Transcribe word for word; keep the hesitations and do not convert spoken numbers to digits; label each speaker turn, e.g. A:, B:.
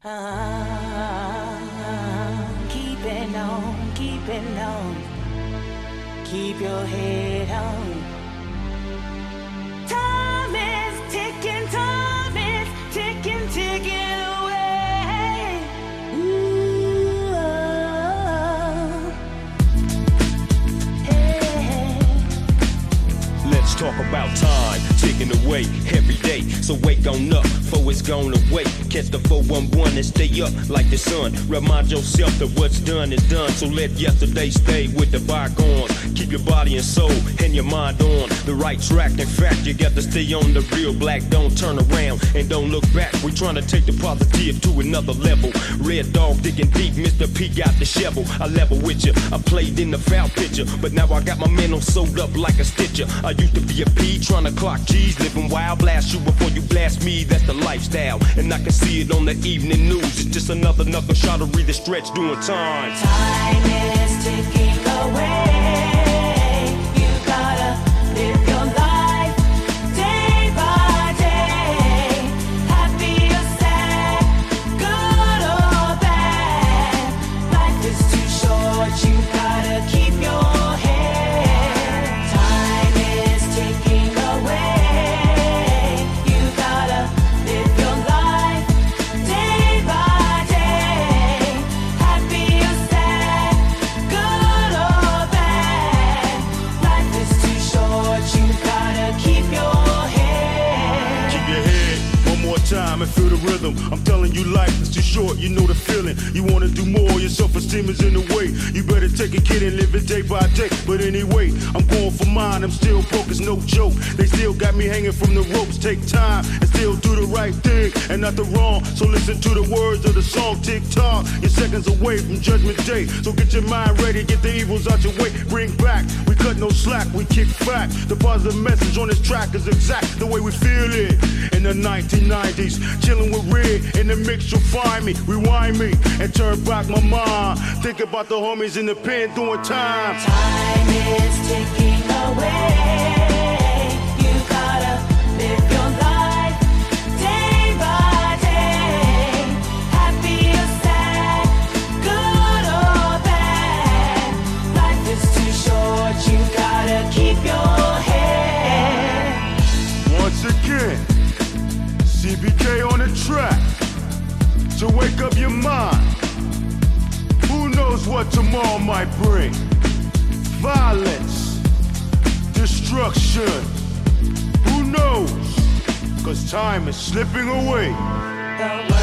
A: Ah, keeping on, keeping on. Keep your head on. Time is ticking, time is ticking, ticking away. Ooh, oh. Hey.
B: Let's talk about time ticking away every day. So wake on up, for it's gone away. Catch the four one one and stay up like the sun. Remind yourself that what's done is done. So let yesterday stay with the bygones. Keep your body and soul and your mind on the right track. In fact, you got to stay on the real black. Don't turn around and don't look back. We trying to take the positive to another level. Red dog digging deep, Mister P got the shovel. I level with you, I played in the foul picture, but now I got my mental sewed up like a stitcher. I used to be a P trying to clock G's, living wild. Blast you before you blast me, that's the lifestyle. And I can see it on the evening news. It's just another knuckle shot to read the stretch doing time.
A: Time is ticking away. You gotta live your life day by day. Happy or sad, good or bad. Life is too short, you gotta keep your head. Time is ticking away. You gotta live your life day by day. Happy or sad, good or bad. Life is too short, you gotta keep your head.
C: Keep your head one more time and feel the rhythm. I'm telling you, life is too short, you know the feeling. You wanna do more, your self-esteem is in the way. You better take a kid and live it day by day. But anyway, I'm going for mine, I'm still broke, it's no joke. They still got me hanging from the ropes. Take time and still do the right thing and not the wrong. So listen to the words of the song, tick tock. You're seconds away from judgment day. So get your mind ready, get the evils out your way. Bring back, we cut no slack, we kick back. The positive message on this track is exact the way we feel it. In the nineteen nineties, chilling with Red, in the mix you'll find me. Rewind me and turn back my mind. Think about the homies in the pen doing time.
A: Time is ticking away. You gotta live your life day by day. Happy or sad, good or bad. Life is too short, you gotta keep your head.
C: Once again, C B K on the track. To wake up your mind. Who knows what tomorrow might bring? Violence, destruction. Who knows? Cause time is slipping away.
A: The